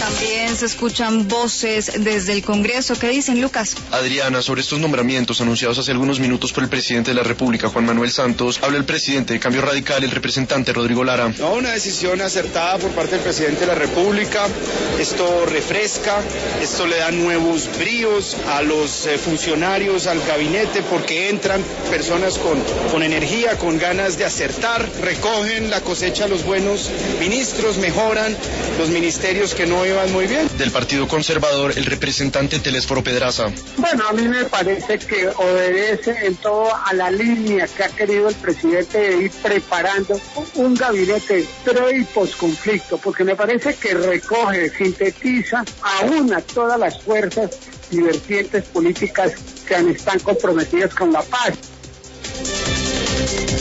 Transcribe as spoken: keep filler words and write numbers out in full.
También se escuchan voces desde el Congreso. ¿Qué dicen, Lucas? Adriana, sobre estos nombramientos anunciados hace algunos minutos por el presidente de la República, Juan Manuel Santos, habla el presidente de Cambio Radical, el representante Rodrigo Lara. No, una decisión acertada por parte del presidente de la República. Esto refresca, esto le da nuevos bríos a los eh, funcionarios, al gabinete, porque entran personas con, con energía, con ganas de acertar, recogen la cosecha los buenos ministros, mejoran los ministerios que no iban muy bien. Del Partido Conservador, el representante Telésforo Pedraza. Bueno, a mí me parece que obedece en todo a la línea que ha querido el presidente de ir preparando un gabinete pre y posconflicto, porque me parece que recoge, sintetiza, aúna todas las fuerzas y vertientes políticas que están comprometidas con la paz.